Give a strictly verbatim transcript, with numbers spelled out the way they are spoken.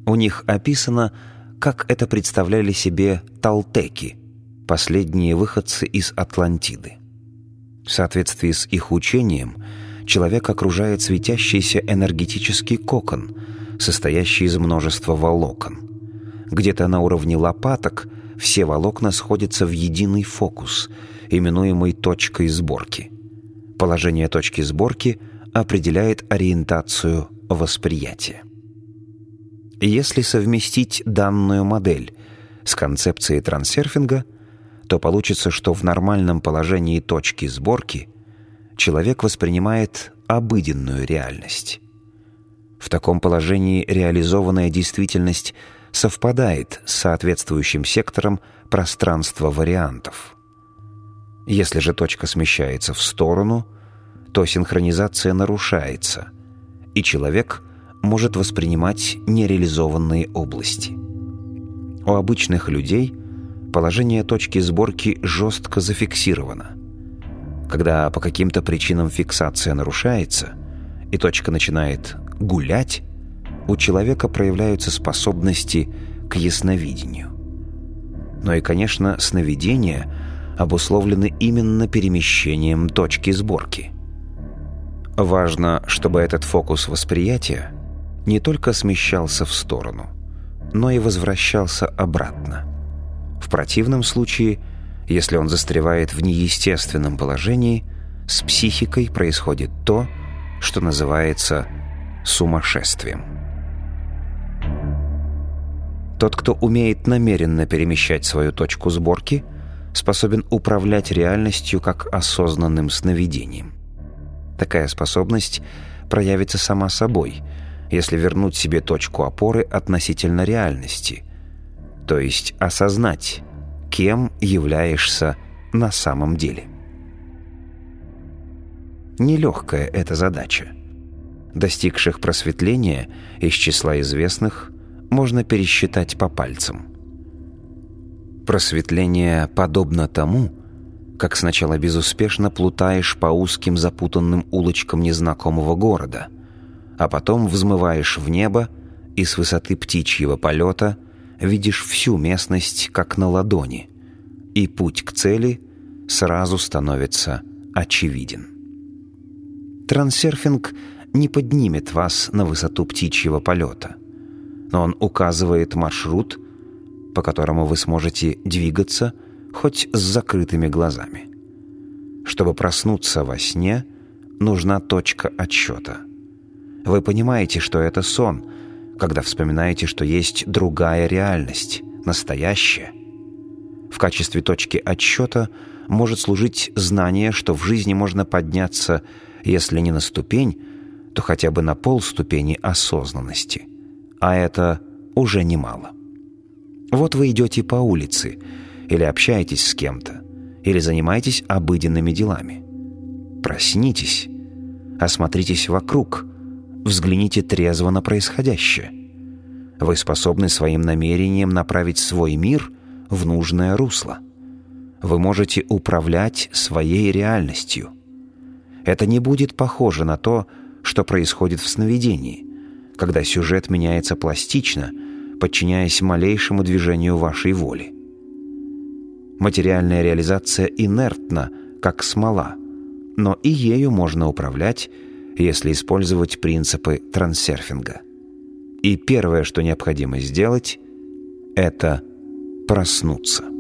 У них описано, как это представляли себе толтеки, последние выходцы из Атлантиды. В соответствии с их учением, человек окружает светящийся энергетический кокон, состоящий из множества волокон. Где-то на уровне лопаток все волокна сходятся в единый фокус, именуемый точкой сборки. Положение точки сборки определяет ориентацию восприятия. Если совместить данную модель с концепцией трансерфинга, то получится, что в нормальном положении точки сборки человек воспринимает обыденную реальность. В таком положении реализованная действительность совпадает с соответствующим сектором пространства вариантов. Если же точка смещается в сторону, то синхронизация нарушается, и человек может воспринимать нереализованные области. У обычных людей положение точки сборки жестко зафиксировано. Когда по каким-то причинам фиксация нарушается, и точка начинает гулять, у человека проявляются способности к ясновидению. Но и, конечно, сновидения обусловлены именно перемещением точки сборки. Важно, чтобы этот фокус восприятия не только смещался в сторону, но и возвращался обратно. В противном случае, если он застревает в неестественном положении, с психикой происходит то, что называется сумасшествием. Тот, кто умеет намеренно перемещать свою точку сборки, способен управлять реальностью как осознанным сновидением. Такая способность проявится сама собой, если вернуть себе точку опоры относительно реальности, то есть осознать, кем являешься на самом деле. Нелегкая эта задача. Достигших просветления из числа известных можно пересчитать по пальцам. Просветление подобно тому, как сначала безуспешно плутаешь по узким запутанным улочкам незнакомого города, а потом взмываешь в небо и с высоты птичьего полета видишь всю местность как на ладони, и путь к цели сразу становится очевиден. Трансерфинг не поднимет вас на высоту птичьего полета, но он указывает маршрут, по которому вы сможете двигаться хоть с закрытыми глазами. Чтобы проснуться во сне, нужна точка отсчета. Вы понимаете, что это сон, когда вспоминаете, что есть другая реальность, настоящая. В качестве точки отсчета может служить знание, что в жизни можно подняться, если не на ступень, то хотя бы на полступени осознанности. А это уже немало. Вот вы идете по улице, или общаетесь с кем-то, или занимаетесь обыденными делами. Проснитесь, осмотритесь вокруг, взгляните трезво на происходящее. Вы способны своим намерением направить свой мир в нужное русло. Вы можете управлять своей реальностью. Это не будет похоже на то, что происходит в сновидении, когда сюжет меняется пластично, подчиняясь малейшему движению вашей воли. Материальная реализация инертна, как смола, но и ею можно управлять, если использовать принципы трансерфинга. И первое, что необходимо сделать, это проснуться.